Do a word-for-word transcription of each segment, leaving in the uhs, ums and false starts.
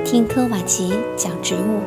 听科瓦奇讲植物。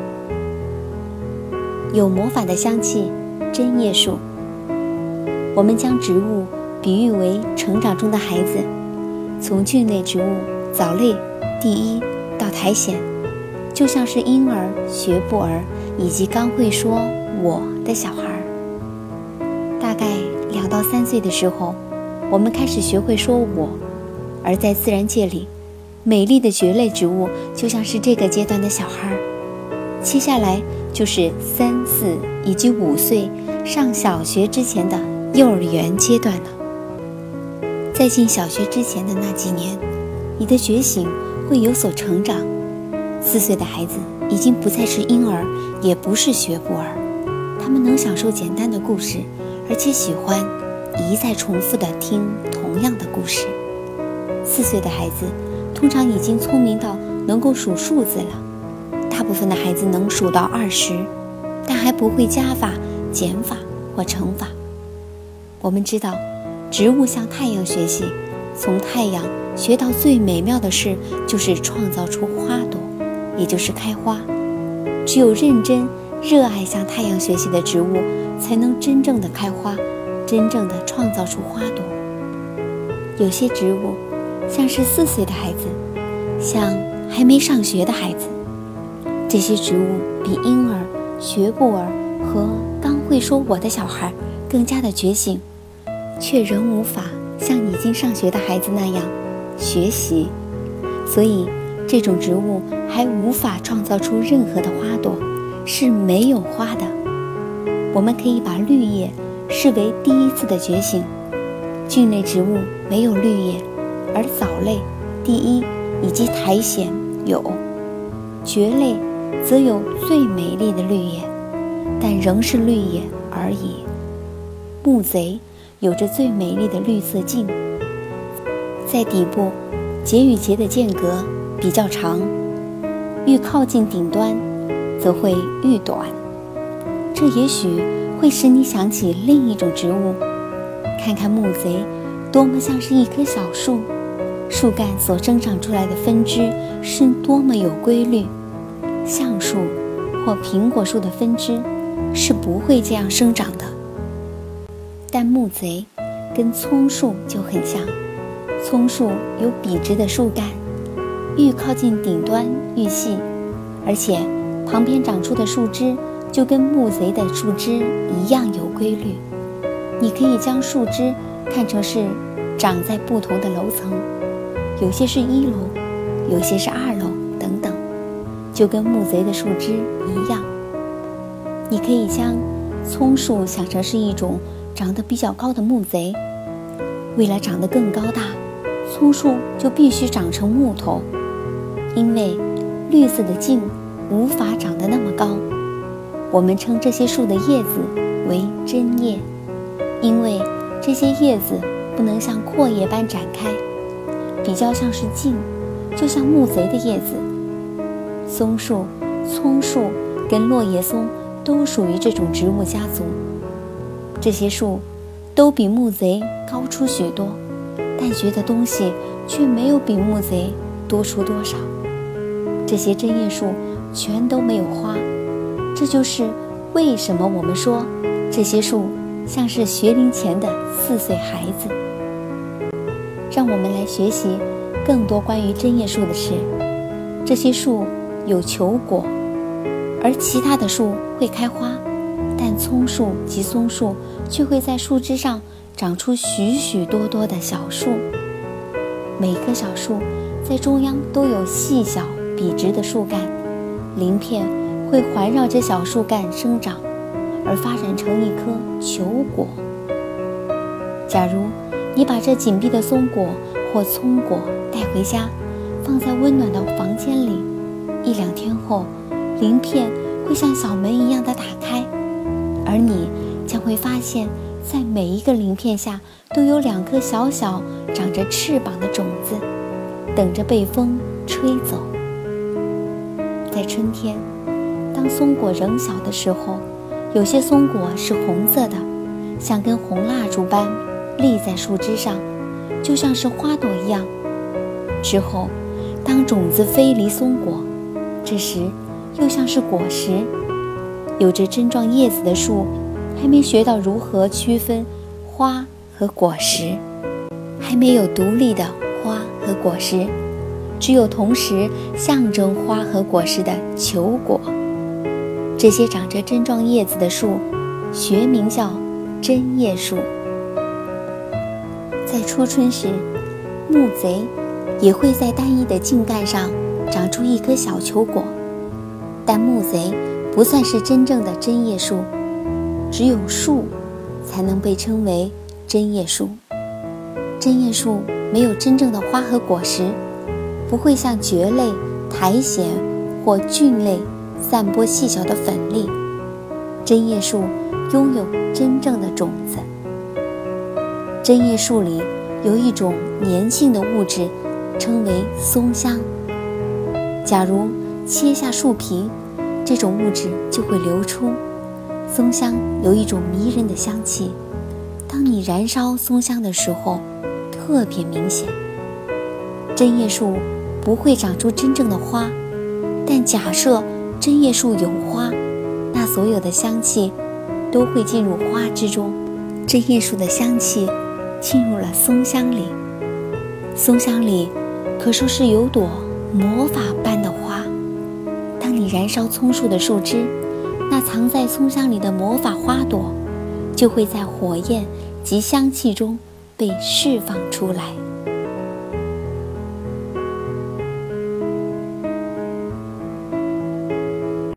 有魔法的香气，针叶树。我们将植物比喻为成长中的孩子，从菌类植物藻类第一到苔藓，就像是婴儿、学步儿以及刚会说我的小孩。大概两到三岁的时候，我们开始学会说我，而在自然界里，美丽的蕨类植物就像是这个阶段的小孩。接下来就是三四以及五岁上小学之前的幼儿园阶段了。在进小学之前的那几年，你的觉醒会有所成长。四岁的孩子已经不再是婴儿，也不是学步儿，他们能享受简单的故事，而且喜欢一再重复地听同样的故事。四岁的孩子通常已经聪明到能够数数字了，大部分的孩子能数到二十，但还不会加法、减法或乘法。我们知道，植物向太阳学习，从太阳学到最美妙的事就是创造出花朵，也就是开花。只有认真、热爱向太阳学习的植物，才能真正的开花，真正的创造出花朵。有些植物像是四岁的孩子，像还没上学的孩子，这些植物比婴儿、学步儿和刚会说我的小孩更加的觉醒，却仍无法像已经上学的孩子那样学习，所以这种植物还无法创造出任何的花朵，是没有花的。我们可以把绿叶视为第一次的觉醒。菌类植物没有绿叶，而藻类第一以及苔藓有，蕨类则有最美丽的绿叶，但仍是绿叶而已。木贼有着最美丽的绿色茎，在底部节与节的间隔比较长，愈靠近顶端则会愈短。这也许会使你想起另一种植物，看看木贼多么像是一棵小树，树干所生长出来的分支是多么有规律。橡树或苹果树的分支是不会这样生长的。但木贼跟葱树就很像，葱树有笔直的树干，愈靠近顶端愈细，而且旁边长出的树枝就跟木贼的树枝一样有规律。你可以将树枝看成是长在不同的楼层，有些是一楼，有些是二楼等等，就跟木贼的树枝一样。你可以将葱树想成是一种长得比较高的木贼，为了长得更高大，葱树就必须长成木头，因为绿色的茎无法长得那么高。我们称这些树的叶子为针叶，因为这些叶子不能像阔叶般展开，比较像是茎，就像木贼的叶子。松树、葱树跟落叶松都属于这种植物家族。这些树都比木贼高出许多，但学的东西却没有比木贼多出多少。这些针叶树全都没有花，这就是为什么我们说这些树像是学龄前的四岁孩子。让我们来学习更多关于针叶树的事。这些树有球果，而其他的树会开花，但葱树及松树却会在树枝上长出许许多多的小树。每棵小树在中央都有细小笔直的树干，鳞片会环绕着小树干生长，而发展成一颗球果。假如你把这紧闭的松果或葱果带回家，放在温暖的房间里，一两天后，鳞片会像小门一样的打开，而你将会发现，在每一个鳞片下都有两颗小小长着翅膀的种子，等着被风吹走。在春天，当松果仍小的时候，有些松果是红色的，像根红蜡烛般立在树枝上，就像是花朵一样。之后，当种子飞离松果， 这时又像是果实。有着针状叶子的树还没学到如何区分花和果实，还没有独立的花和果实，只有同时象征花和果实的球果。这些长着针状叶子的树学名叫针叶树。在初春时，木贼也会在单一的茎干上长出一颗小球果，但木贼不算是真正的针叶树，只有树才能被称为针叶树。针叶树没有真正的花和果实，不会像蕨类、苔藓或菌类散播细小的粉粒。针叶树拥有真正的种子。针叶树里有一种粘性的物质，称为松香。假如切下树皮，这种物质就会流出。松香有一种迷人的香气，当你燃烧松香的时候，特别明显。针叶树不会长出真正的花，但假设针叶树有花，那所有的香气都会进入花之中。针叶树的香气进入了松香里，松香里可说是有朵魔法般的花。当你燃烧葱树的树枝，那藏在松香里的魔法花朵就会在火焰及香气中被释放出来。